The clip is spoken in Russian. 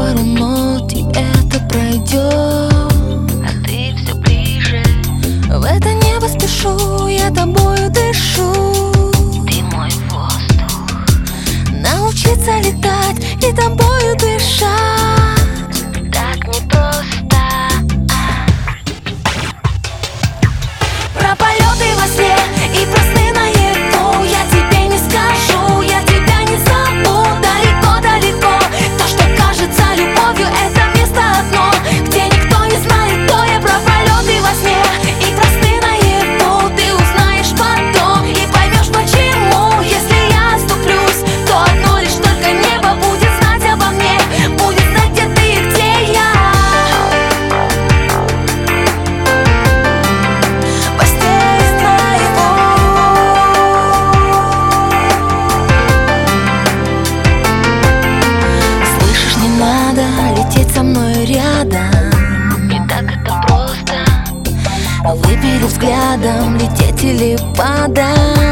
пару нот, и это пройдет. А ты все ближе. В это небо спешу, я тобою дышу. Ты мой воздух. Научиться летать и тобою дышать Так непросто. Про полеты во сне и про сны наяву я тебе не скажу, я тебя не забуду. Далеко-далеко то, что кажется любовью, это место одно, где никто не знает, кто я. Про полеты во сне и про сны наяву ты узнаешь потом и поймешь почему. Если я оступлюсь, то одно лишь только небо будет знать обо мне, будет знать, где ты и где я. Постель наяву. Слышишь, не надо лететь со мной рядом. Не так это просто. Выбери взглядом, лететь или падать.